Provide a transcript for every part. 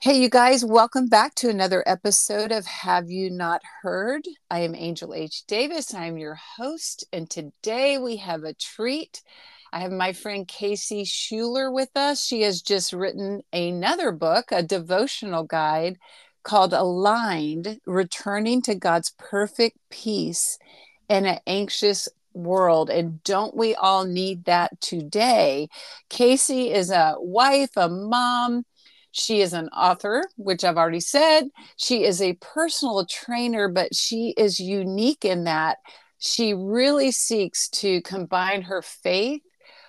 Hey, you guys, welcome back to another episode of Have You Not Heard? I am Angel H. Davis. I am your host, and today we have a treat. I have my friend Casey Schuler with us. She has just written another book, a devotional guide called Aligned, Returning to God's Perfect Peace in an Anxious World. And don't we all need that today? Casey is a wife, a mom. She is an author, which I've already said. She is a personal trainer, but she is unique in that she really seeks to combine her faith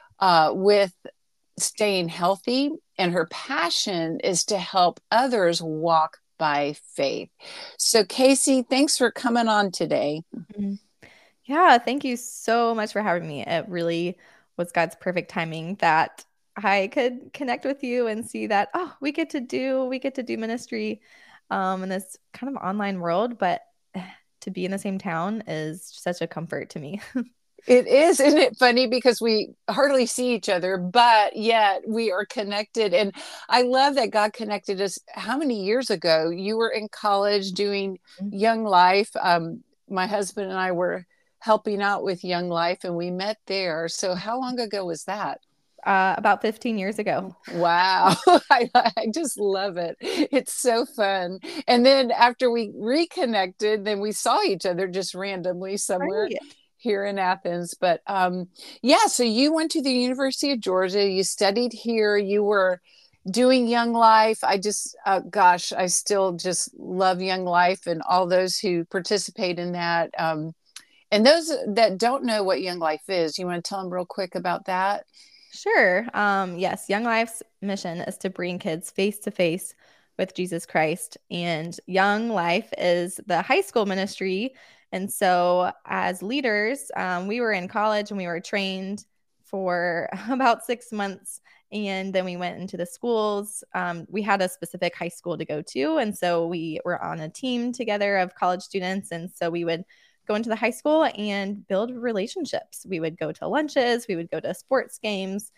with staying healthy. And her passion is to help others walk by faith. So, Casey, thanks for coming on today. Mhm. Yeah, thank you so much for having me. It really was God's perfect timing that I could connect with you and see that, oh, we get to do ministry in this kind of online world, but to be in the same town is such a comfort to me. It is, isn't it funny? Because we hardly see each other, but yet we are connected. And I love that God connected us. How many years ago? You were in college doing Young Life. My husband and I were helping out with Young Life, and we met there. So, how long ago was that? About 15 years ago. Wow. I just love it. It's so fun. And then after we reconnected, then we saw each other just randomly somewhere Right. here in Athens. But yeah, so you went to the University of Georgia, you studied here, you were doing Young Life. I just, gosh, I still just love Young Life and all those who participate in that. And those that don't know what Young Life is, you want to tell them real quick about that? Sure. Yes, Young Life's mission is to bring kids face to face with Jesus Christ. And Young Life is the high school ministry. And so, as leaders, we were in college and we were trained for about 6 months. And then we went into the schools. We had a specific high school to go to. And so, we were on a team together of college students. And so, we would go into the high school and build relationships. We would go to lunches, we would go to sports games,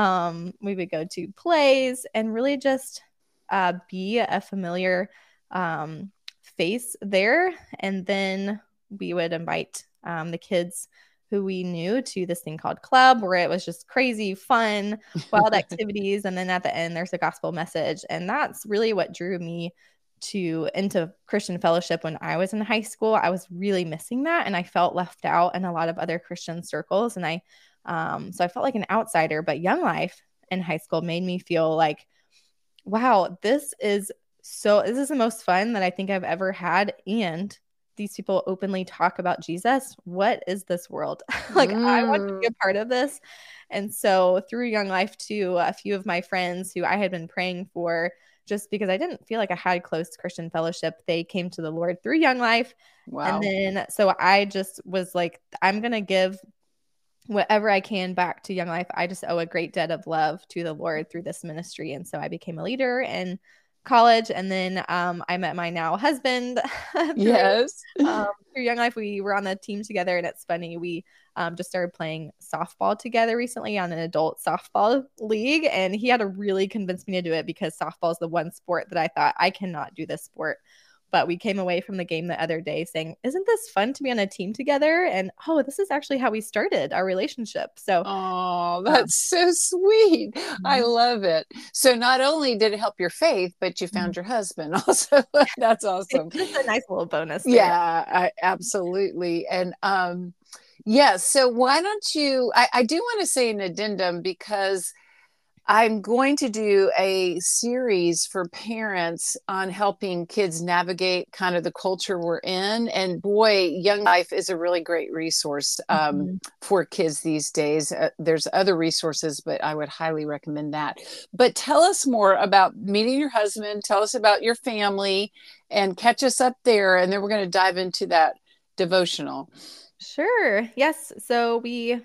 we would go to plays, and really just be a familiar face there. And then we would invite the kids who we knew to this thing called club, where it was just crazy fun, wild activities. And then at the end, there's a gospel message. And that's really what drew me to into Christian fellowship when I was in high school. I was really missing that, and I felt left out in a lot of other Christian circles. And so I felt like an outsider. But Young Life in high school made me feel like, wow, this is the most fun that I think I've ever had. And these people openly talk about Jesus. What is this world? Like, I want to be Mm. a part of this. And so through Young Life, too, a few of my friends who I had been praying for, just because I didn't feel like I had close Christian fellowship, they came to the Lord through Young Life. And Wow. then so I just was like, I'm going to give whatever I can back to Young Life. I just owe a great debt of love to the Lord through this ministry. And so I became a leader in college. And then I met my now husband through Yes. through Young Life. We were on the team together, and it's funny. We just started playing softball together recently on an adult softball league, and he had to really convince me to do it because softball is the one sport that I thought I cannot do this sport. But we came away from the game the other day saying, "Isn't this fun to be on a team together?" And oh, this is actually how we started our relationship. So, Oh, um, that's so sweet. I mhm, love it. So not only did it help your faith, but you mhm. found your husband also. That's It's awesome. just a nice little bonus there. Yeah, absolutely. And yeah, so why don't you I do want to say an addendum because I'm going to do a series for parents on helping kids navigate kind of the culture we're in. And boy, Young Life is a really great resource Mhm. for kids these days. There's other resources, but I would highly recommend that. But tell us more about meeting your husband. Tell us about your family and catch us up there. And then we're going to dive into that devotional. Sure. Yes. So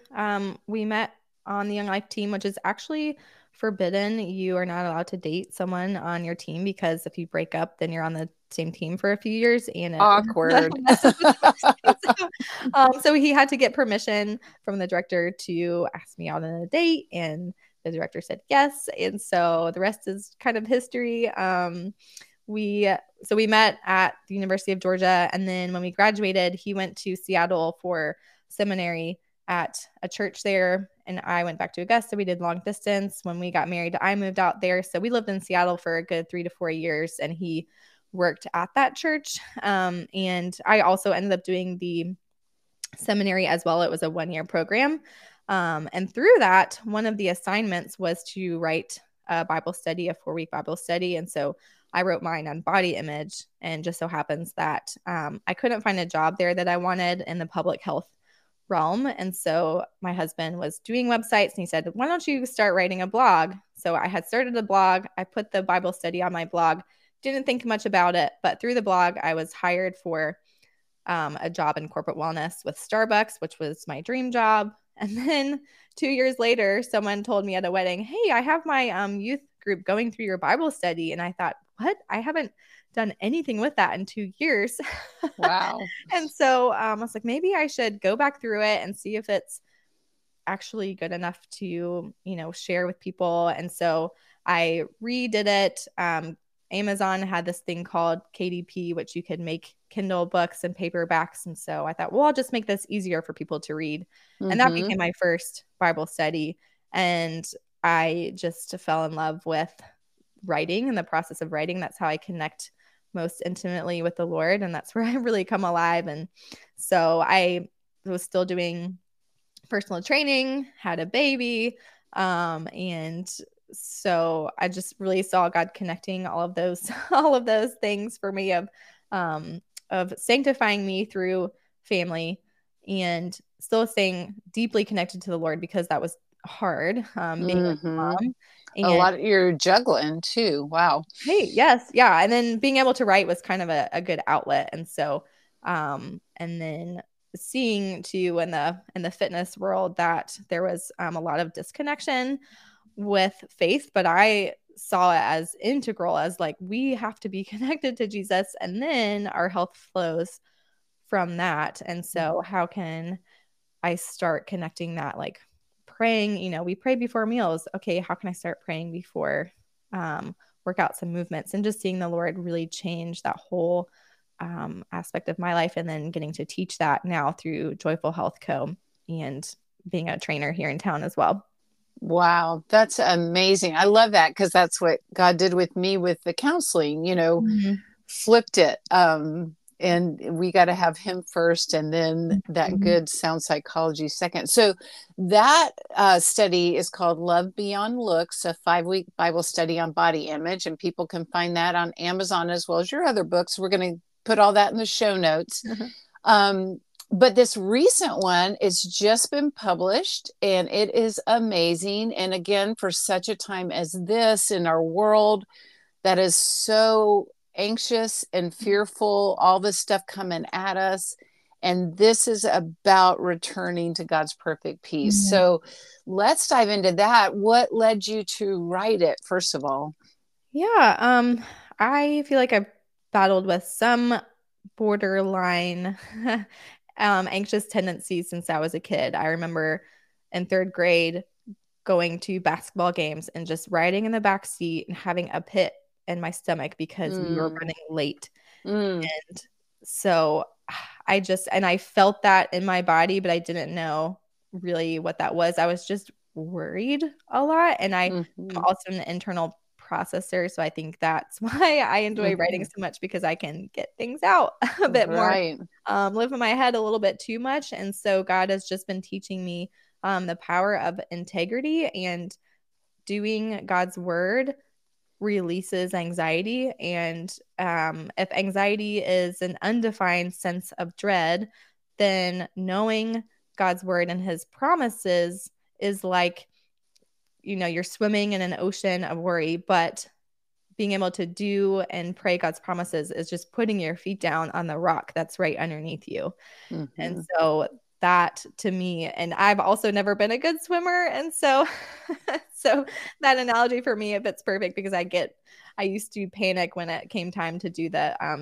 we met on the Young Life team, which is actually forbidden. You are not allowed to date someone on your team because if you break up, then you're on the same team for a few years, and it Awkward. messes with chemistry. So he had to get permission from the director to ask me out on a date, and the director said yes. And so the rest is kind of history. We met at the University of Georgia. And then when we graduated, he went to Seattle for seminary at a church there. And I went back to Augusta. We did long distance. When we got married, I moved out there. So we lived in Seattle for a good 3 to 4 years. And he worked at that church. And I also ended up doing the seminary as well. It was a 1-year program. And through that, one of the assignments was to write a Bible study, a 4-week Bible study. And so I wrote mine on body image, and just so happens that I couldn't find a job there that I wanted in the public health realm. And so my husband was doing websites, and he said, why don't you start writing a blog? So I had started a blog. I put the Bible study on my blog, didn't think much about it, but through the blog, I was hired for a job in corporate wellness with Starbucks, which was my dream job. And then 2 years later, someone told me at a wedding, hey, I have my youth group going through your Bible study. And I thought, what? I haven't done anything with that in 2 years. Wow. And so I was like, maybe I should go back through it and see if it's actually good enough to, share with people. And so I redid it. Amazon had this thing called KDP, which you could make Kindle books and paperbacks. And so I thought, well, I'll just make this easier for people to read. And that became my first Bible study. And I just fell in love with writing and the process of writing. That's how I connect most intimately with the Lord. And that's where I really come alive. And so I was still doing personal training, had a baby, and so I just really saw God connecting all of those things for me of sanctifying me through family and still staying deeply connected to the Lord, because that was hard, being a mom. And a lot of you're juggling too. Wow. Hey, yes. Yeah. And then being able to write was kind of a good outlet. And so, and then seeing too in the fitness world that there was a lot of disconnection with faith, but I saw it as integral, as like we have to be connected to Jesus, and then our health flows from that. And so how can I start connecting that, like praying, we pray before meals. Okay, how can I start praying before workouts and movements, and just seeing the Lord really change that whole aspect of my life, and then getting to teach that now through Joyful Health Co. and being a trainer here in town as well. Wow, that's amazing. I love that, because that's what God did with me with the counseling, flipped it. And we got to have him first, and then that good sound psychology second. So that study is called Love Beyond Looks, a 5-week Bible study on body image. And people can find that on Amazon as well as your other books. We're going to put all that in the show notes. But this recent one, it's just been published, and it is amazing. And again, for such a time as this in our world that is so anxious and fearful, all this stuff coming at us. And this is about returning to God's perfect peace. So let's dive into that. What led you to write it, first of all? Yeah, I feel like I've battled with some borderline anxious tendencies since I was a kid. I remember in 3rd grade going to basketball games and just riding in the back seat and having a pit in my stomach because we were running late. And so I felt that in my body, but I didn't know really what that was. I was just worried a lot. And I'm also an internal processor. So I think that's why I enjoy writing so much, because I can get things out a bit more, live in my head a little bit too much. And so God has just been teaching me the power of integrity, and doing God's word releases anxiety. And if anxiety is an undefined sense of dread, then knowing God's word and his promises is like, you're swimming in an ocean of worry, but being able to do and pray God's promises is just putting your feet down on the rock that's right underneath you. And so that to me, and I've also never been a good swimmer. And so, so that analogy for me, if it's perfect, because I used to panic when it came time to do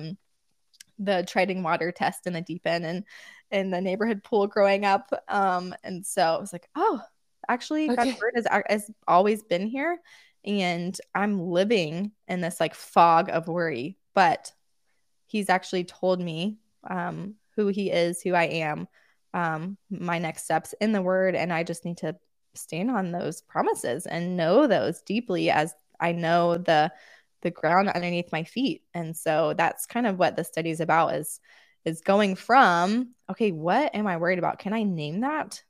the treading water test in the deep end and in the neighborhood pool growing up. And so I was like, oh, Actually, God's Okay. word has always been here, and I'm living in this like fog of worry. But He's actually told me who He is, who I am, my next steps in the Word, and I just need to stand on those promises and know those deeply as I know the ground underneath my feet. And so that's kind of what the study is about is going from, okay, what am I worried about? Can I name that?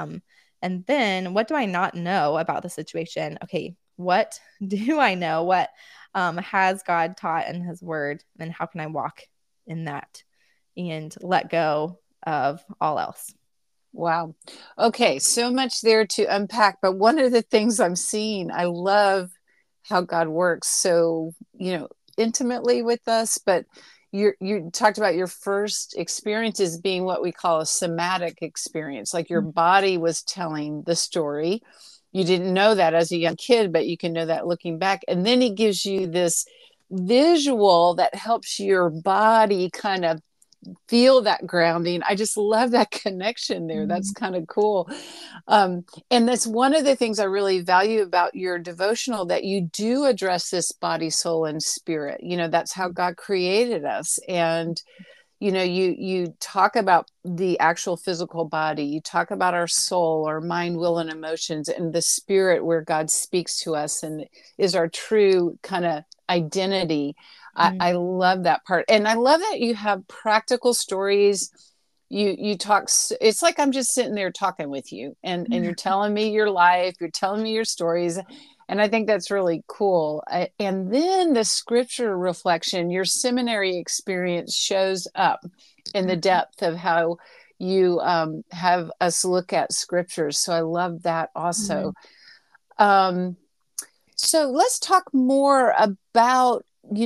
And then what do I not know about the situation? Okay, what do I know? What has God taught in His Word? And how can I walk in that and let go of all else? Wow. Okay, so much there to unpack, but one of the things I'm seeing, I love how God works so, intimately with us, but you talked about your first experiences being what we call a somatic experience, like your body was telling the story. You didn't know that as a young kid, but you can know that looking back. And then He gives you this visual that helps your body kind of feel that grounding. I just love that connection there. That's Mhm. kind of cool. And that's one of the things I really value about your devotional, that you do address this body, soul, and spirit. That's how God created us. And you talk about the actual physical body, you talk about our soul, our mind, will, and emotions, and the spirit where God speaks to us and is our true kind of identity. I love that part, and I love that you have practical stories. You talk, it's like I'm just sitting there talking with you, and you're telling me your life, you're telling me your stories, and I think that's really cool. And then the scripture reflection, your seminary experience shows up in the depth of how you have us look at scriptures. So I love that also. Mhm. Um, so let's talk more about,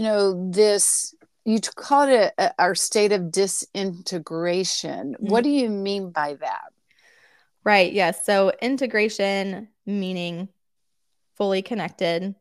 this. You called it our state of disintegration. What do you mean by that? Right. Yes. So integration meaning fully connected.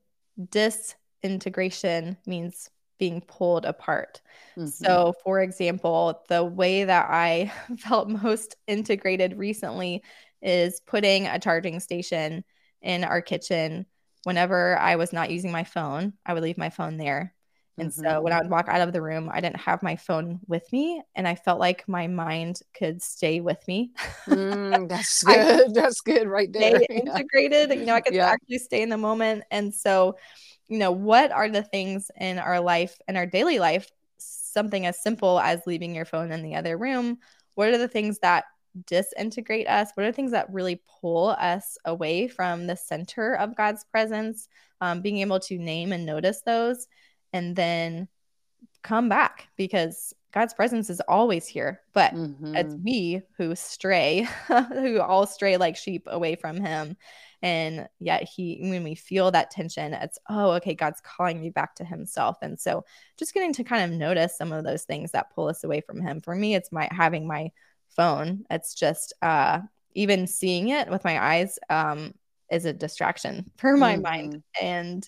Disintegration means being pulled apart. Mm-hmm. So, for example, the way that I felt most integrated recently is putting a charging station in our kitchen. Whenever I was not using my phone, I would leave my phone there. And so Mm-hmm. when I would walk out of the room, I didn't have my phone with me, and I felt like my mind could stay with me. That's I good. That's good right there. stay integrated. I could Yeah. actually stay in the moment. And so, what are the things in our life, in our daily life, something as simple as leaving your phone in the other room? What are the things that disintegrate us? What are the things that really pull us away from the center of God's presence? Being able to name and notice those, and then come back, because God's presence is always here, but it's Mm-hmm. we who stray, who all stray like sheep away from Him. And yet, when we feel that tension, it's, oh, okay, God's calling me back to Himself. And so, just getting to kind of notice some of those things that pull us away from Him. For me, it's having my phone. It's just even seeing it with my eyes is a distraction for my mind. Mm-hmm. And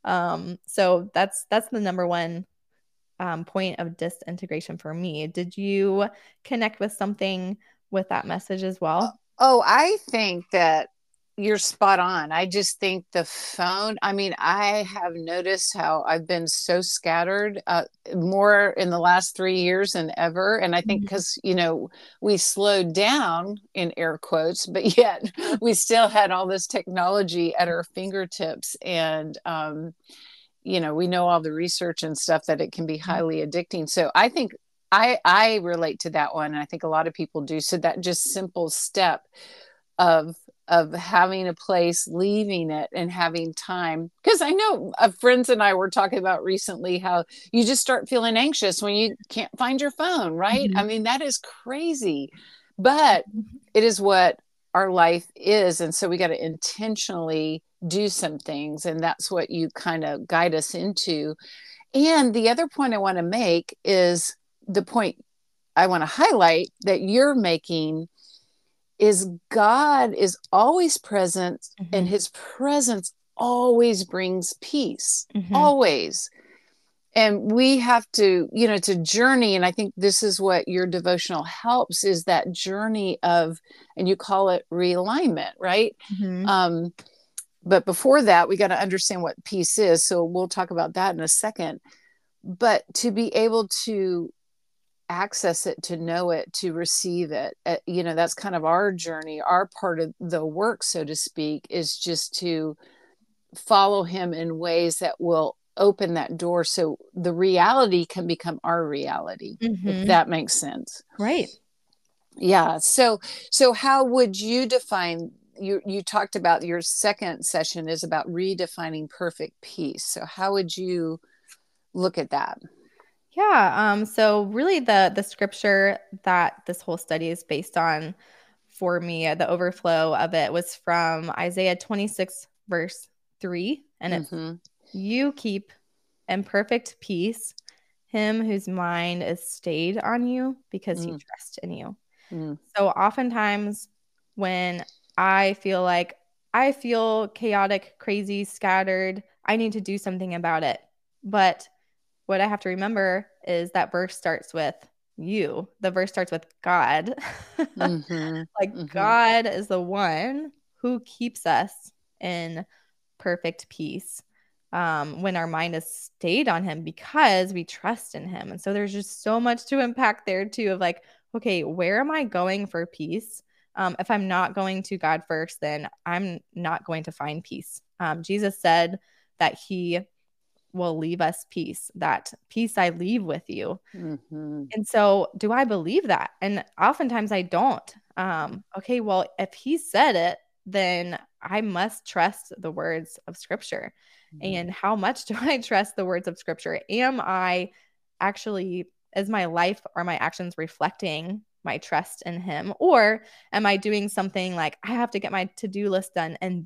so that's the number one point of disintegration for me. Did you connect with something with that message as well? Oh, I think that you're spot on. I just think the phone, I mean, I have noticed how I've been so scattered more in the last 3 years than ever. And I think Mhm. because, we slowed down in air quotes, but yet we still had all this technology at our fingertips. And, we know all the research and stuff that it can be highly addicting. So I think I relate to that one, and I think a lot of people do. So that just simple step of having a place, leaving it, and having time. Because I know friends and I were talking about recently how you just start feeling anxious when you can't find your phone, right? I Mhm. mean, that is crazy, but it is what our life is, and so we got to intentionally do some things, and that's what you kind of guide us into. And the other point I want to make is the point I want to highlight that you're making is God is always present, and Mhm. His presence always brings peace, Mhm. always. And we have to, it's a journey. And I think this is what your devotional helps, is that journey of, and you call it realignment, right? Mm-hmm. But before that, we got to understand what peace is. So we'll talk about that in a second. But to be able to access it, to know it, to receive it, that's kind of our journey. Our part of the work, so to speak, is just to follow him in ways that will open that door so the reality can become our reality, if Mm-hmm. that makes sense. Right. Yeah. So how would you define, you talked about your second session is about redefining perfect peace. So how would you look at that? Yeah. So really the scripture that this whole study is based on for me, the overflow of it was from Isaiah 26, verse 3. And it's, Mm-hmm. you keep in perfect peace him whose mind is stayed on you because he trusts in you. Mm-hmm. So oftentimes when I feel chaotic, crazy, scattered, I need to do something about it. But what I have to remember is that verse starts with you. The verse starts with God. Mm-hmm. Like Mm-hmm. God is the one who keeps us in perfect peace when our mind is stayed on him because we trust in him. And so there's just so much to unpack there too of like, okay, where am I going for peace? If I'm not going to God first, then I'm not going to find peace. Jesus said that he will leave us peace, that peace I leave with you. Mm-hmm. And so, do I believe that? And oftentimes I don't. Okay, well, if he said it, then I must trust the words of scripture. And how much do I trust the words of scripture? Am I actually, is my life or my actions reflecting my trust in him? Or am I doing something like I have to get my to-do list done and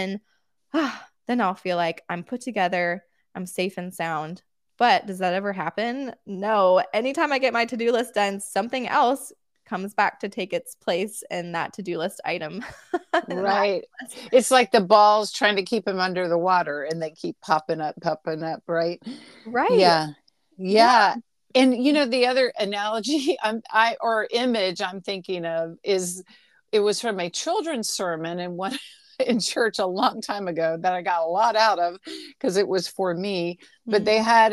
then I'll feel like I'm put together, I'm safe and sound. But does that ever happen? No. Anytime I get my to-do list done, something else comes back to take its place in that to-do list item. Right. It's like the balls trying to keep him under the water and they keep popping up, right? Right. Yeah. Yeah. Yeah. And the other analogy or image I'm thinking of is, it was from a children's sermon and one in church a long time ago that I got a lot out of because it was for me. But they had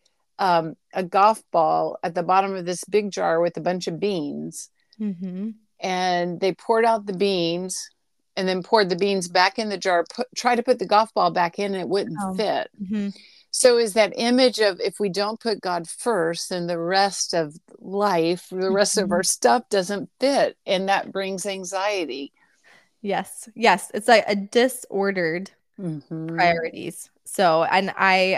a golf ball at the bottom of this big jar with a bunch of beans, Mm-hmm. and they poured out the beans and then poured the beans back in the jar, try to put the golf ball back in, and it wouldn't fit. Mm-hmm. So is that image of, if we don't put God first, then the rest of life, the rest of Mm-hmm. our stuff doesn't fit, and that brings anxiety. Yes. Yes. It's like a disordered Mm-hmm. priorities. So, and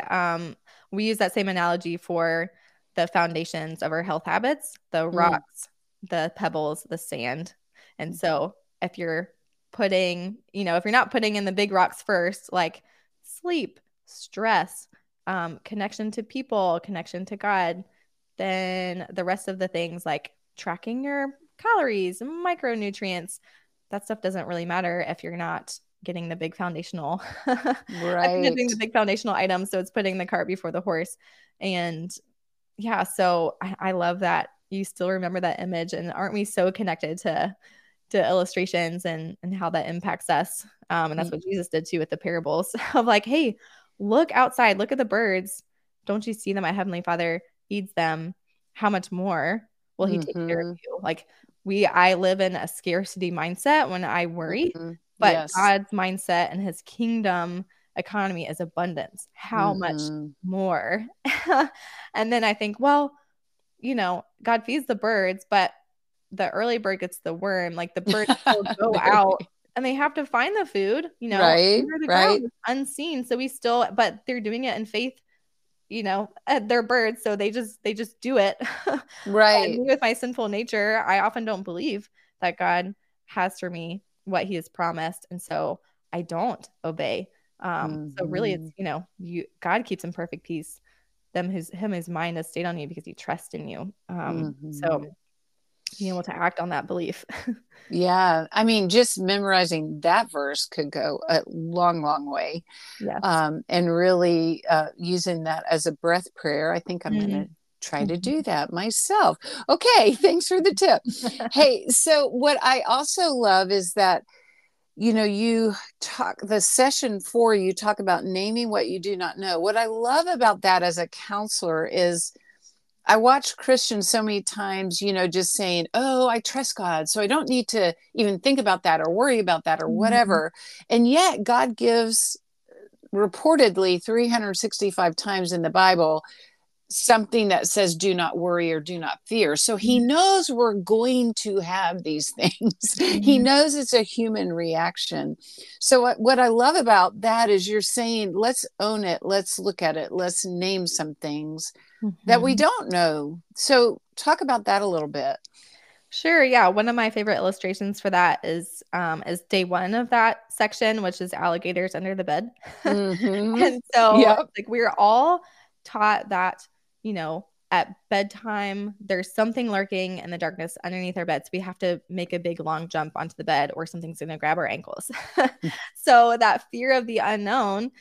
we use that same analogy for the foundations of our health habits, the Mm. rocks, the pebbles, the sand. And so, if you're putting, if you're not putting in the big rocks first, like sleep, stress, connection to people, connection to God, then the rest of the things like tracking your calories, micronutrients, that stuff doesn't really matter if you're not getting the big foundational if you're not doing Right. the big foundational items. So it's putting the cart before the horse. And yeah, so I love that you still remember that image. And aren't we so connected to illustrations and how that impacts us? And that's what Jesus did too with the parables of like, hey, look outside, look at the birds. Don't you see that my heavenly Father feeds them? How much more will he take care of Mm-hmm. you? Like I live in a scarcity mindset when I worry, Mm-hmm. but Yes. God's mindset and his kingdom economy is abundance. How much Mm-hmm. more? And then I think, well, God feeds the birds, but the early bird gets the worm. Like the birds still go out and they have to find the food, Right. under the Right. ground, unseen. So but they're doing it in faith, they're birds. So they just do it. And Right. me with my sinful nature, I often don't believe that God has for me what he has promised. And so I don't obey. So really it's, Mm-hmm. God keeps in perfect peace his mind has stayed on you because he trusts in you. So Mm-hmm. being able to act on that belief. Yeah. I mean, just memorizing that verse could go a long, long way. Yes. And really using that as a breath prayer. I think I'm going to try to do that myself. Okay. Thanks for the tip. Hey, so what I also love is that, you talk the session 4, you talk about naming what you do not know. What I love about that as a counselor is I watch Christians so many times, just saying, oh, I trust God, so I don't need to even think about that or worry about that or whatever. And yet God gives reportedly 365 times in the Bible something that says do not worry or do not fear. So he knows we're going to have these things. He knows it's a human reaction. So what I love about that is you're saying, let's own it, let's look at it, let's name some things that we don't know. So talk about that a little bit. Sure. Yeah. One of my favorite illustrations for that is day 1 of that section, which is alligators under the bed. And so Yep. like we're all taught that, at bedtime, there's something lurking in the darkness underneath our beds. We have to make a big long jump onto the bed or something's going to grab our ankles. So that fear of the unknown,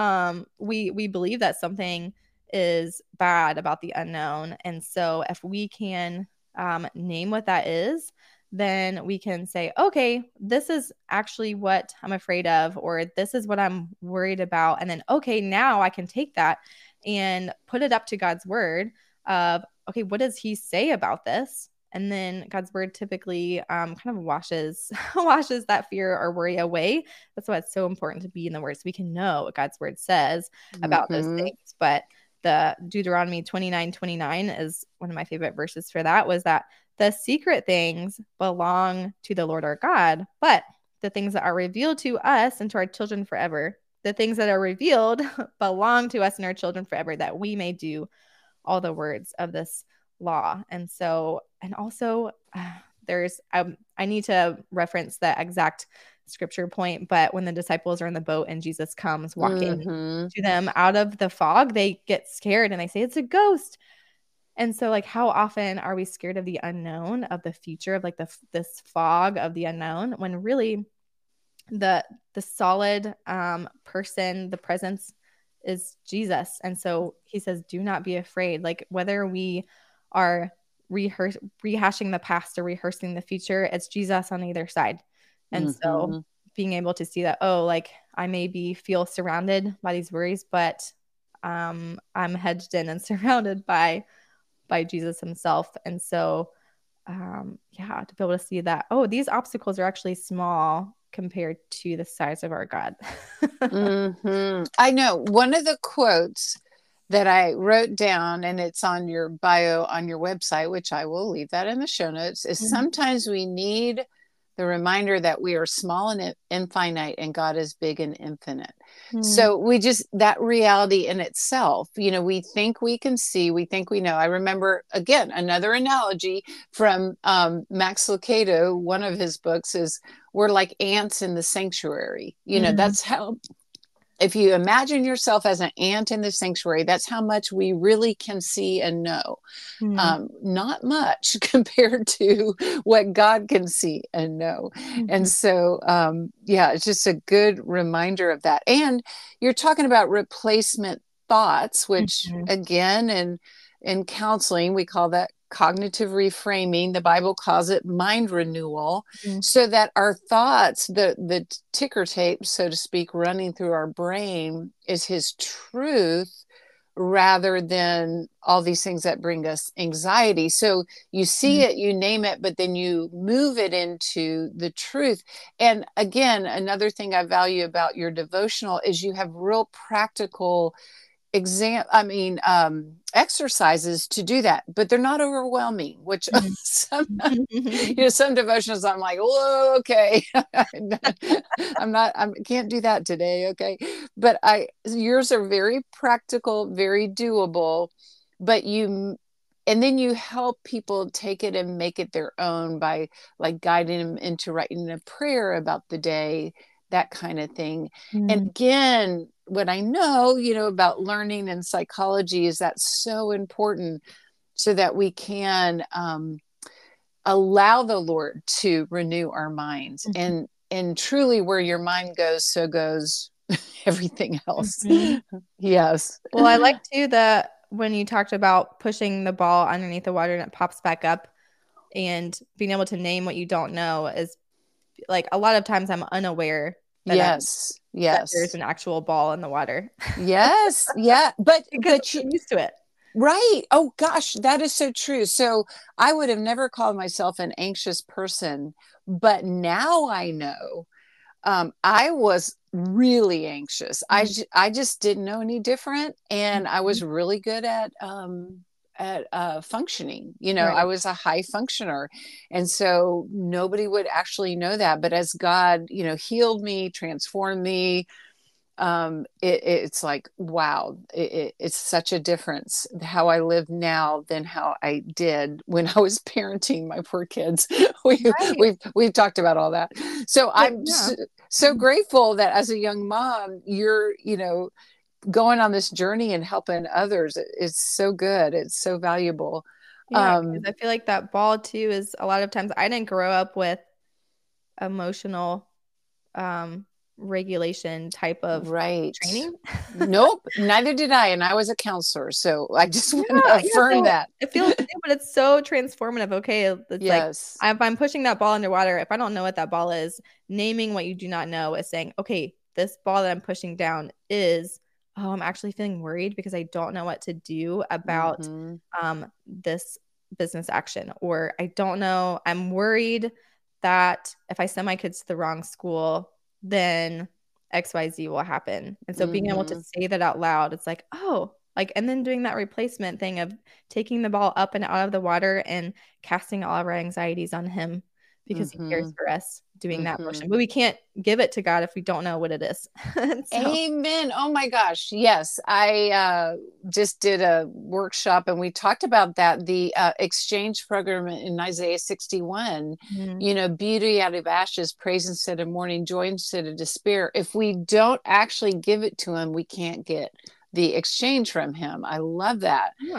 we believe that something is bad about the unknown. And so if we can name what that is, then we can say, okay, this is actually what I'm afraid of, or this is what I'm worried about. And then, okay, now I can take that and put it up to God's word of, okay, what does he say about this? And then God's word typically kind of washes that fear or worry away. That's why it's so important to be in the word so we can know what God's word says about those things. But the Deuteronomy 29:29 is one of my favorite verses for that, was that the secret things belong to the Lord our God, but the things that are revealed to us and to our children forever, the things that are revealed belong to us and our children forever, that we may do all the words of this law. And so, and also there's, I need to reference the exact scripture point, but when the disciples are in the boat and Jesus comes walking to them out of the fog, they get scared and they say, it's a ghost. And so like, how often are we scared of the unknown, of the future, of like this fog of the unknown, when really the solid person, the presence is Jesus. And so he says, do not be afraid. Like whether we are rehashing the past or rehearsing the future, it's Jesus on either side. And so being able to see that, oh, like I maybe feel surrounded by these worries, but I'm hedged in and surrounded by Jesus himself. And so, to be able to see that, oh, these obstacles are actually small compared to the size of our God. I know one of the quotes that I wrote down, and it's on your bio on your website, which I will leave that in the show notes, is sometimes we need the reminder that we are small and infinite and God is big and infinite. So that reality in itself, we think we can see, we think we know. I remember, again, another analogy from Max Lucado, one of his books is, we're like ants in the sanctuary. That's how, if you imagine yourself as an ant in the sanctuary, that's how much we really can see and know. Not much compared to what God can see and know. And so, it's just a good reminder of that. And you're talking about replacement thoughts, which again, in counseling, we call that cognitive reframing. The Bible calls it mind renewal, so that our thoughts, the ticker tape, so to speak, running through our brain is his truth, rather than all these things that bring us anxiety. So you see it, you name it, but then you move it into the truth. And again, another thing I value about your devotional is you have real practical exercises to do that, but they're not overwhelming, which some devotionals I'm like, whoa, okay. I can't do that today. Okay. But yours are very practical, very doable, and then you help people take it and make it their own by like guiding them into writing a prayer about the day, that kind of thing. And again, what I know, about learning and psychology is that's so important, so that we can allow the Lord to renew our minds. Mhm. And truly, where your mind goes, so goes everything else. Mhm. Yes. Well, I like too that when you talked about pushing the ball underneath the water and it pops back up and being able to name what you don't know is like a lot of times I'm unaware Yes. that there's Yes. an actual ball in the water Yes. Yeah. because I'm so used to it. right. Oh gosh, that is so true. So I would have never called myself an anxious person, but now I know. I was really anxious. Mhm. I just didn't know any different, and I Mhm. was really good at functioning. You know, I Right. was a high functioner, and so nobody would actually know that. But as God, healed me, transformed me, it's like wow, it's such a difference how I live now than how I did when I was parenting my poor kids. we, Right. we've talked about all that, so But I'm yeah. so grateful that as a young mom you're going on this journey and helping others. It's so good, it's so valuable. Yeah, because I feel like that ball too is a lot of times I didn't grow up with emotional um regulation type of Right. training. Nope, neither did I, and I was a counselor, so I just Yeah, want to yeah, affirm so that. it feels new, but it's so transformative. Okay, it's like Yes. if I'm pushing that ball underwater, if I don't know what that ball is, naming what you do not know is saying, okay, this ball that I'm pushing down is, oh, I'm actually feeling worried because I don't know what to do about Mm-hmm. this business action, or I don't know, I'm worried that if I send my kids to the wrong school, then XYZ will happen. And so being able to Mm-hmm. say that out loud, it's like, oh, like, and then doing that replacement thing of taking the ball up and out of the water and casting all of our anxieties on him because he cares Mm-hmm. for us doing that Mm-hmm. motion. But we can't give it to God if we don't know what it is. So, Amen. Oh my gosh. Yes. I just did a workshop and we talked about that. The exchange program in Isaiah 61, mm, beauty out of ashes, praise instead of mourning, joy instead of despair. If we don't actually give it to him, we can't get the exchange from him. I love that. yeah.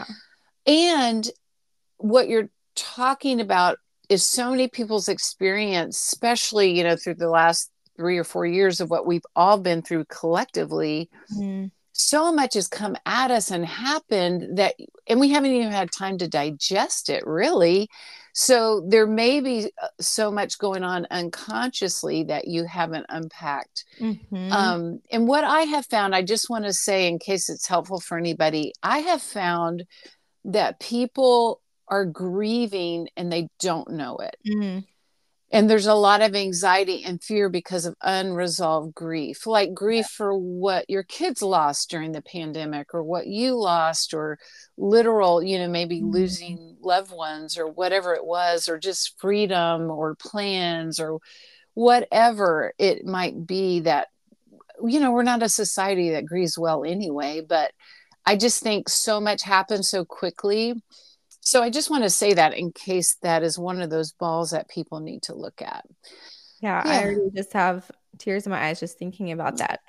And what you're talking about is so many people's experience, especially, through the last 3 or 4 years of what we've all been through collectively. Mm, So much has come at us and happened and we haven't even had time to digest it really. So there may be so much going on unconsciously that you haven't unpacked. mhm, And what I have found, I just want to say, in case it's helpful for anybody, I have found that people are grieving and they don't know it. mhm, And there's a lot of anxiety and fear because of unresolved grief, like grief for what your kids lost during the pandemic or what you lost, or literal, maybe mhm, losing loved ones or whatever it was, or just freedom or plans or whatever it might be. That, we're not a society that grieves well anyway, but I just think so much happens so quickly. So I just want to say that in case that is one of those balls that people need to look at. yeah, I Yeah. already just have tears in my eyes just thinking about that.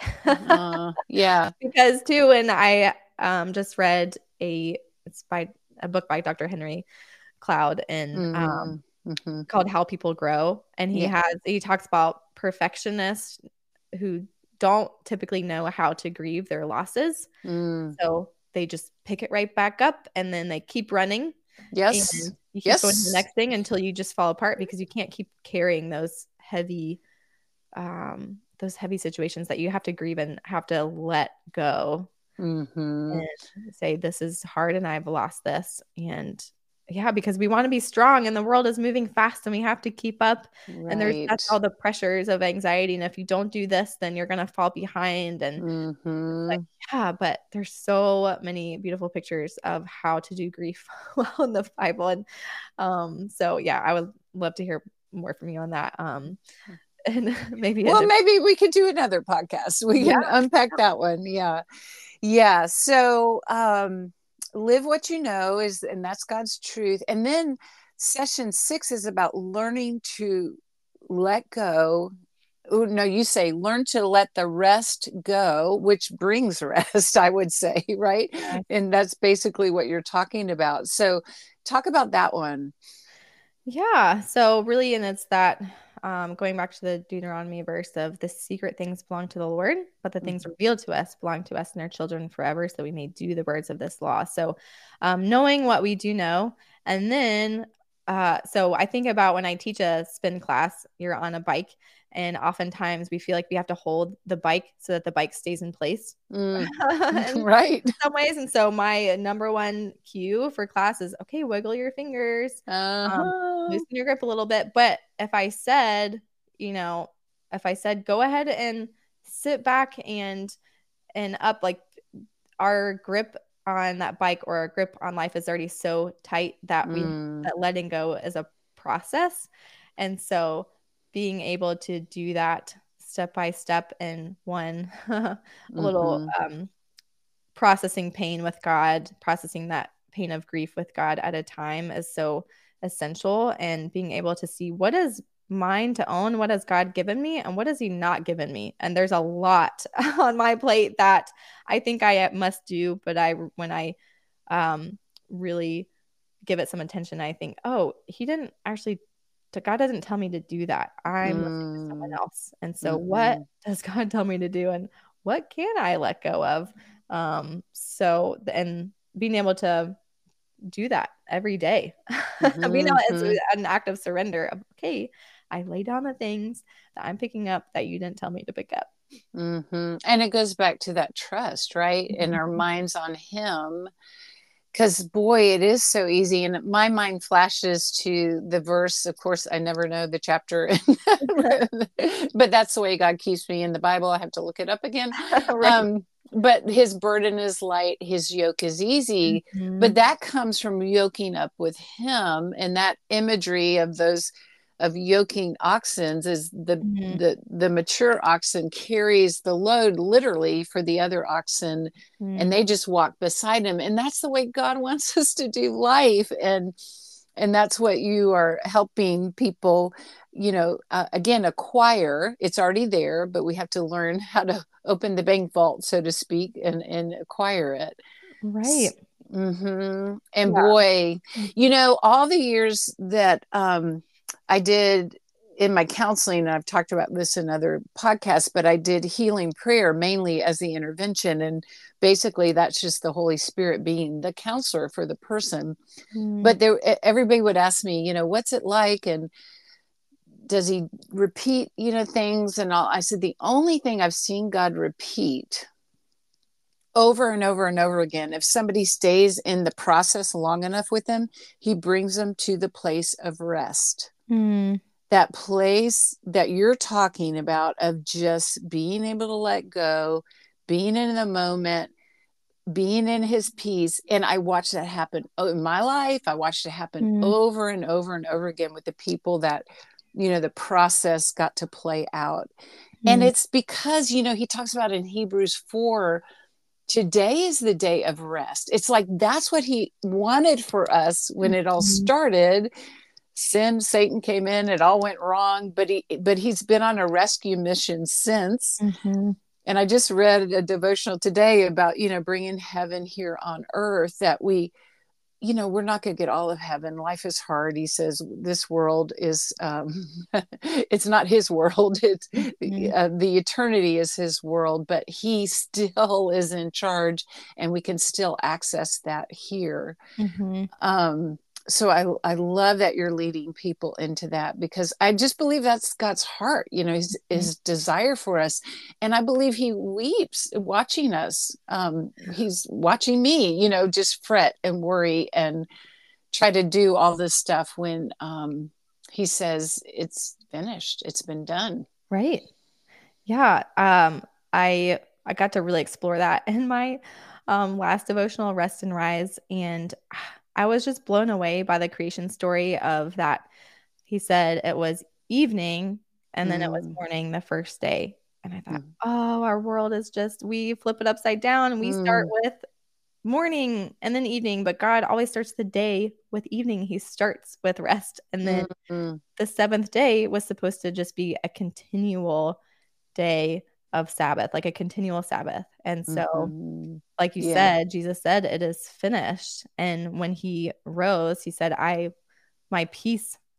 Yeah. Because too, when I just read it's by a book by Dr. Henry Cloud and Mm-hmm. Mm-hmm. called How People Grow, and Yeah. he talks about perfectionists who don't typically know how to grieve their losses. Mm. So they just pick it right back up and then they keep running Yes. and you keep going to the Yes. next thing until you just fall apart because you can't keep carrying those heavy situations that you have to grieve and have to let go Mm-hmm. and say this is hard and I've lost this. And yeah, because we want to be strong and the world is moving fast and we have to keep up, and that's Right. all the pressures of anxiety, and if you don't do this then you're going to fall behind. And it's like, Mm-hmm. yeah, but there's so many beautiful pictures of how to do grief well in the Bible. And so yeah, I would love to hear more from you on that. And maybe a Well, different, maybe we could do another podcast. We yeah. can unpack that one. Yeah. Yeah. So live what you know is, and that's God's truth. And then session 6 is about learning to let go. Oh, no, you say learn to let the rest go, which brings rest, I would say, right? Yeah. And that's basically what you're talking about. So talk about that one. Yeah. So really, and it's that going back to the Deuteronomy verse of the secret things belong to the Lord, but the things Mhm. revealed to us belong to us and our children forever, so we may do the words of this law. So knowing what we do know, and then so I think about when I teach a spin class, you're on a bike, and oftentimes we feel like we have to hold the bike so that the bike stays in place. Mm. And Right. some ways. And so my number one cue for class is, okay, wiggle your fingers, um, Uh-huh. loosen your grip a little bit. But if I said, you know, if I said, go ahead and sit back and up, like our grip on that bike or our grip on life is already so tight that we Mm. that letting go is a process. And so being able to do that step by step in one a little Mm-hmm. processing pain with God, processing that pain of grief with God at a time is so essential. And being able to see what is mine to own, what has God given me, and what has He not given me. And there's a lot on my plate that I think I must do, but when I um, really give it some attention, I think, oh, He didn't actually. God doesn't tell me to do that. I'm listening to someone Mm. else. And so, what Mm-hmm. does God tell me to do, and what can I let go of? So and being able to do that every day. We know it's Mm-hmm. an act of surrender of, okay, I lay down the things that I'm picking up that you didn't tell me to pick up. Mm-hmm. And it goes back to that trust, right? And our minds on Him. Because boy, it is so easy. And my mind flashes to the verse. Of course, I never know the chapter, but that's the way God keeps me in the Bible. I have to look it up again. Right. Um, but His burden is light, His yoke is easy. But Mhm. that comes from yoking up with Him. And that imagery of those of yoking oxen is Mhm. the mature oxen carries the load literally for the other oxen, and Mhm. they just walk beside him. And that's the way God wants us to do life. And that's what you are helping people, again, acquire. It's already there, but we have to learn how to open the bank vault, so to speak, and acquire it. Right. Mm-hmm. And Yeah. boy, all the years that I did in my counseling, and I've talked about this in other podcasts, but I did healing prayer mainly as the intervention. And basically, that's just the Holy Spirit being the counselor for the person. Mhm. But everybody would ask me, what's it like? And does He repeat, things and all? I said, the only thing I've seen God repeat over and over and over again, if somebody stays in the process long enough with Him, He brings them to the place of rest. Mhm. That place that you're talking about of just being able to let go, being in the moment, being in His peace. And I watched that happen in my life. I watched it happen Mhm. over and over and over again with the people that, the process got to play out. And Mhm. it's because, He talks about in Hebrews 4, today is the day of rest. It's like that's what He wanted for us when it all Mhm. started. Sin, Satan came in, it all went wrong, but he's been on a rescue mission since. Mhm. And I just read a devotional today about, bringing heaven here on earth, that we're not going to get all of heaven. Life is hard. He says this world is, it's not His world. It's Mhm. the eternity is His world, but He still is in charge, and we can still access that here. Mhm. um so I love that you're leading people into that, because I just believe that's God's heart, his desire for us. And I believe He weeps watching us. He's watching me, just fret and worry and try to do all this stuff when He says it's finished, it's been done. Right. Yeah. I got to really explore that in my last devotional, Rest and Rise, and I was just blown away by the creation story of that. He said it was evening and then it was Mm, morning the first day. And I thought, mm, oh, our world is just, we flip it upside down and we start mm, with morning and then evening, but God always starts the day with evening. He starts with rest. And then mm, mm, the seventh day was supposed to just be a continual day of Sabbath, like a continual Sabbath. And so, mhm. like you Yeah. said, Jesus said, it is finished. And when He rose, He said, my peace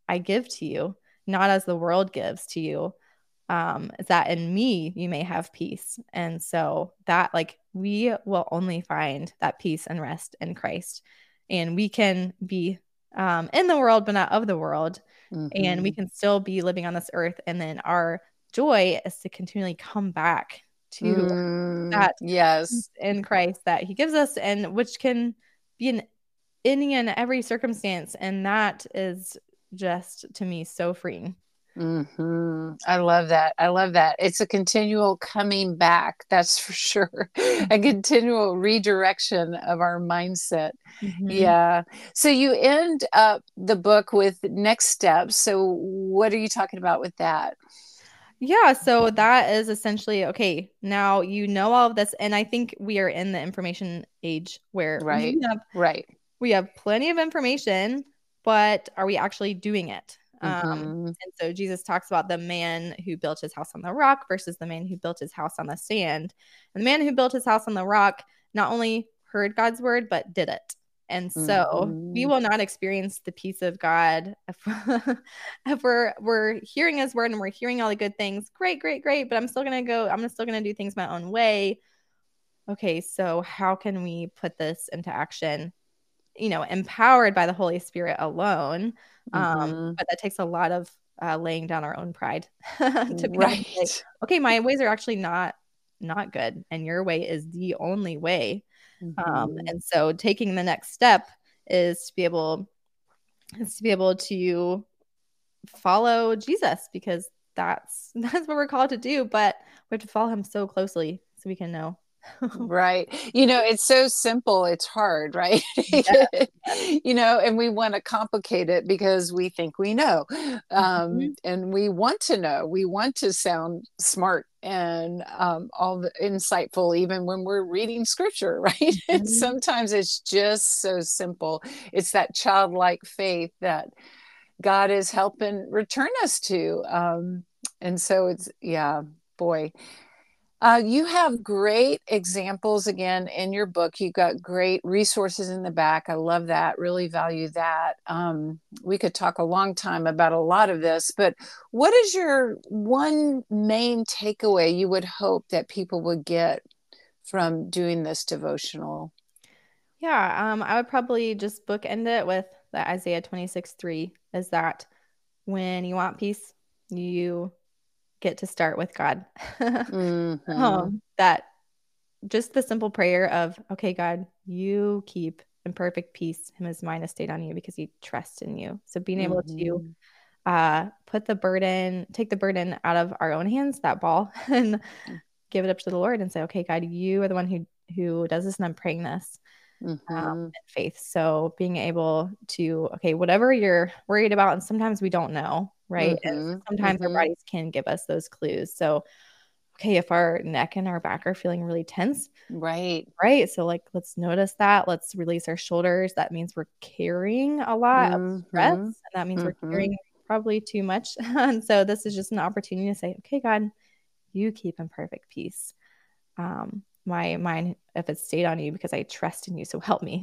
I give to you, not as the world gives to you. Is that in me you may have peace. And so that like we will only find that peace and rest in Christ. And we can be in the world, but not of the world. And we can still be living on this earth. And then our joy is to continually come back to that Yes. in Christ that he gives us, and which can be in any and every circumstance. And that is just to me so freeing. I love that. I love that. It's a continual coming back. That's for sure. A continual redirection of our mindset. Yeah. So you end up the book with next steps. So what are you talking about with that? Yeah, so that is essentially okay. Now you know all of this, and I think we are in the information age where Right. Right. we have plenty of information, but are we actually doing it? And so Jesus talks about the man who built his house on the rock versus the man who built his house on the sand. And the man who built his house on the rock not only heard God's word, but did it. And so we will not experience the peace of God if we're hearing his word and we're hearing all the good things. Great, great, great. But I'm still gonna do things my own way. Okay, so how can we put this into action? Empowered by the Holy Spirit alone. But that takes a lot of laying down our own pride to be able to say, okay, my ways are actually not good, and your way is the only way. And so taking the next step is to be able to follow Jesus, because that's what we're called to do, but we have to follow him so closely so we can know. Right. It's so simple, it's hard, right? And we want to complicate it because we think we know. And we want to know, we want to sound smart and all the insightful, even when we're reading scripture, right? And sometimes it's just so simple. It's that childlike faith that God is helping return us to. And so it's, yeah, boy. You have great examples again in your book. You've got great resources in the back. I love that. Really value that. We could talk a long time about a lot of this, but what is your one main takeaway you would hope that people would get from doing this devotional? Yeah, I would probably just bookend it with the Isaiah 26:3 is that when you want peace, you get to start with God. That just the simple prayer of, okay, God, you keep in perfect peace him his mind is stayed on you because he trusts in you. So being able to take the burden out of our own hands, that ball, and give it up to the Lord and say, okay, God, you are the one who does this, and I'm praying this in faith. So being able to, okay, whatever you're worried about, and sometimes we don't know, right? And sometimes our bodies can give us those clues. So, okay, if our neck and our back are feeling really tense, right? So like, let's notice that. Let's release our shoulders. That means we're carrying a lot of stress, and that means we're carrying probably too much. And so this is just an opportunity to say, okay, God, you keep in perfect peace my mind if it's stayed on you because I trust in you, so help me.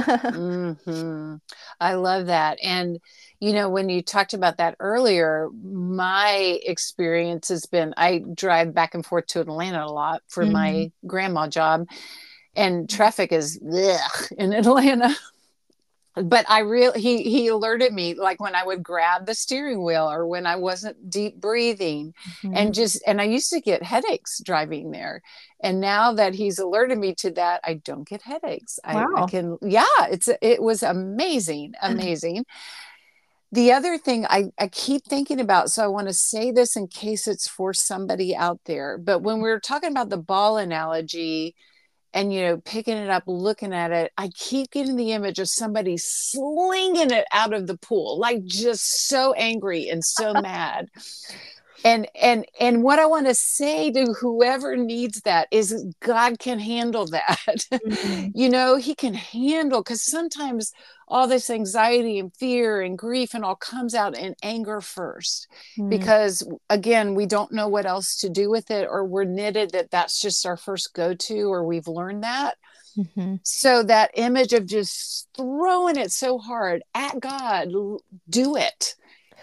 I love that. And when you talked about that earlier, my experience has been, I drive back and forth to Atlanta a lot for my grandma job, and traffic is in Atlanta. But he alerted me, like when I would grab the steering wheel or when I wasn't deep breathing, and I used to get headaches driving there. And now that he's alerted me to that, I don't get headaches. Wow. I can, it was amazing. The other thing I keep thinking about, so I want to say this in case it's for somebody out there, but when we were talking about the ball analogy, and picking it up, looking at it, I keep getting the image of somebody slinging it out of the pool, like just so angry and so mad. And what I want to say to whoever needs that is God can handle that. He can handle, because sometimes all this anxiety and fear and grief and all comes out in anger first, because again, we don't know what else to do with it, or we're knitted that that's just our first go-to, or we've learned that. So that image of just throwing it so hard at God, do it.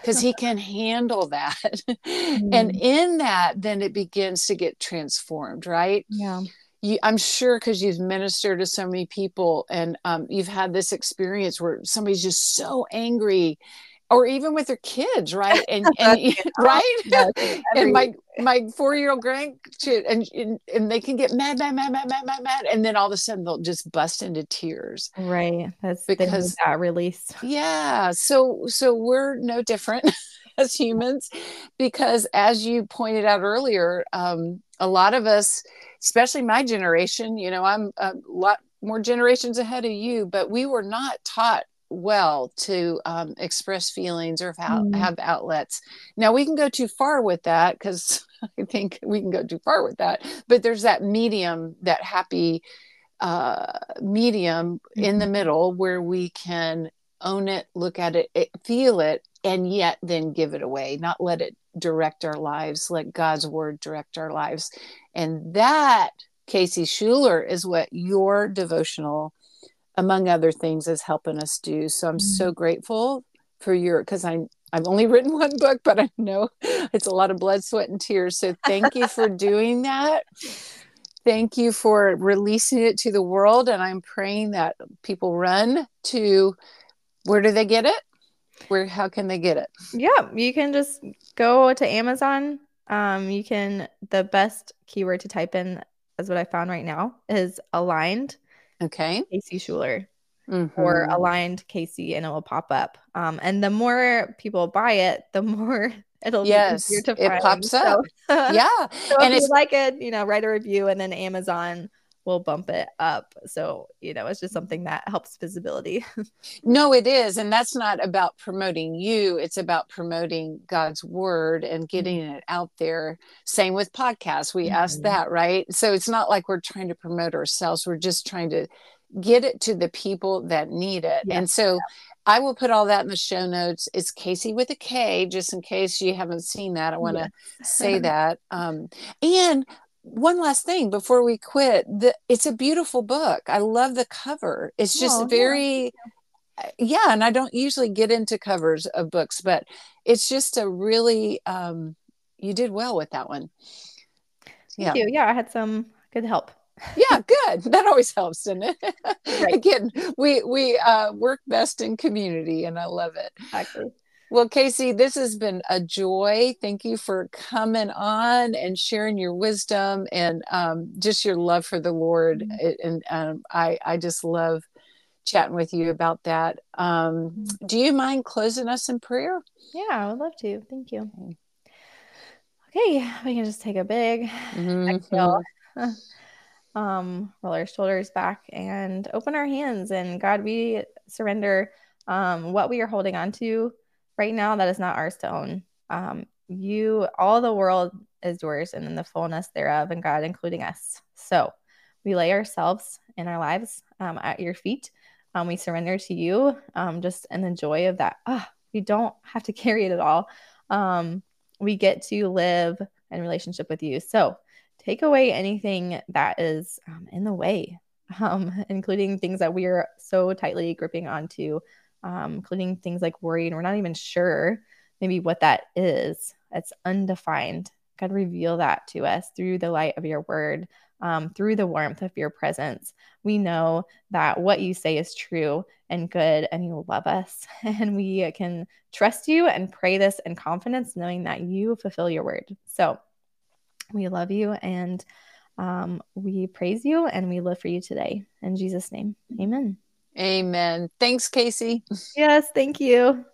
because he can handle that. And Mm. in that, then it begins to get transformed, right? Yeah. I'm sure because you've ministered to so many people, and you've had this experience where somebody's just so angry, or even with their kids, right? And right? Yes, And every my 4-year-old grandkid, and they can get mad, and then all of a sudden they'll just bust into tears right. They need because that release. yeah. So we're no different as humans, because as you pointed out earlier, a lot of us, especially my generation, I'm a lot more generations ahead of you, but we were not taught well to express feelings or Mm. have outlets. Now we can go too far with that, because I think we can go too far with that, but there's that medium, that happy medium in the Mhm. middle, where we can own it, look at it, feel it, and yet then give it away, not let it direct our lives, let God's word direct our lives. And that, Casey Schuler, is what your devotional, among other things, is helping us do. So I'm so grateful for because I've only written one book, but I know it's a lot of blood, sweat, and tears. So thank you for doing that. Thank you for releasing it to the world. And I'm praying that people run to, where do they get it? How can they get it? Yeah, you can just go to Amazon. The best keyword to type in, is what I found right now, is aligned Okay. Casey Schuler, or Mm-hmm. aligned Casey, and it will pop up. And the more people buy it, the more it'll be easier Yes, to it find. pops up. So, Yeah. so if And you it's, like it, write a review, and then Amazon will bump it up. So, it's just something that helps visibility. no, it is. And that's not about promoting you, it's about promoting God's word and getting it out there. Same with podcasts. We ask Mhm. that, right? So it's not like we're trying to promote ourselves. We're just trying to get it to the people that need it. Yes. And so I will put all that in the show notes. It's Casey with a K, just in case you haven't seen that. I want to Yes. say that. And one last thing before we quit, it's a beautiful book. I love the cover. It's just Oh, yeah. very, yeah. And I don't usually get into covers of books, but it's just a really, you did well with that one. Thank Yeah. you. Yeah, I had some good help. Yeah, good. That always helps, doesn't it? Right. Again, we work best in community, and I love it. Exactly. Well, Casey, this has been a joy. Thank you for coming on and sharing your wisdom, and just your love for the Lord. And I just love chatting with you about that. Do you mind closing us in prayer? Yeah, I would love to. Thank you. Okay, we can just take a big Mm-hmm. exhale. Roll our shoulders back and open our hands. And God, we surrender what we are holding on to right now that is not ours to own. All the world is yours, and then the fullness thereof, and God, including us. So we lay ourselves and our lives at your feet. We surrender to you, just in the joy of that. We don't have to carry it at all. We get to live in relationship with you. So take away anything that is in the way, including things that we are so tightly gripping onto, including things like worry, and we're not even sure maybe what that is. It's undefined. God, reveal that to us through the light of your word, through the warmth of your presence. We know that what you say is true and good, and you love us. And we can trust you and pray this in confidence, knowing that you fulfill your word. So we love you, and we praise you, and we live for you today. In Jesus' name, amen. Amen. Thanks, Casey. Yes, thank you.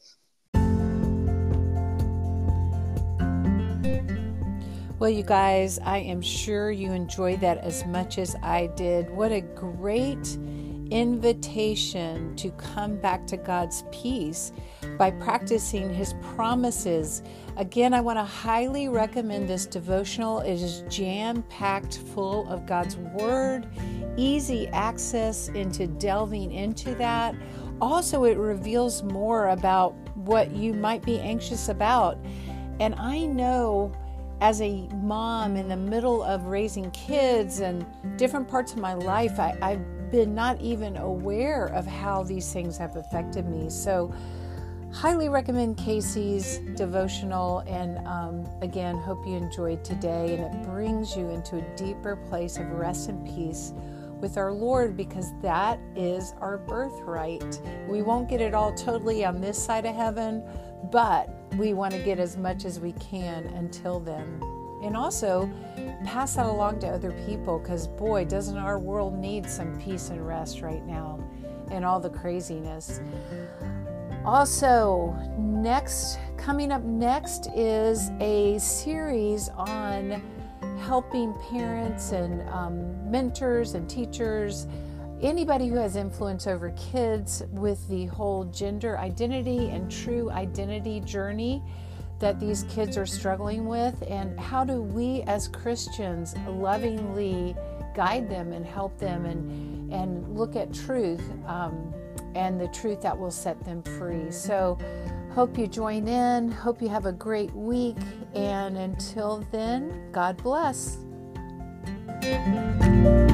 Well, you guys, I am sure you enjoyed that as much as I did. What a great invitation to come back to God's peace by practicing his promises. Again, I want to highly recommend this devotional. It is jam-packed full of God's word, easy access into delving into that. Also, it reveals more about what you might be anxious about. And I know, as a mom in the middle of raising kids and different parts of my life, I've been not even aware of how these things have affected me. So highly recommend Casey's devotional, and again, hope you enjoyed today, and it brings you into a deeper place of rest and peace with our Lord, because that is our birthright. We won't get it all totally on this side of heaven, but we want to get as much as we can until then. And also pass that along to other people, because boy, doesn't our world need some peace and rest right now and all the craziness. Also, coming up next is a series on helping parents and mentors and teachers, anybody who has influence over kids, with the whole gender identity and true identity journey that these kids are struggling with, and how do we as Christians lovingly guide them and help them and look at truth, and the truth that will set them free. So hope you join in. Hope you have a great week. And until then, God bless.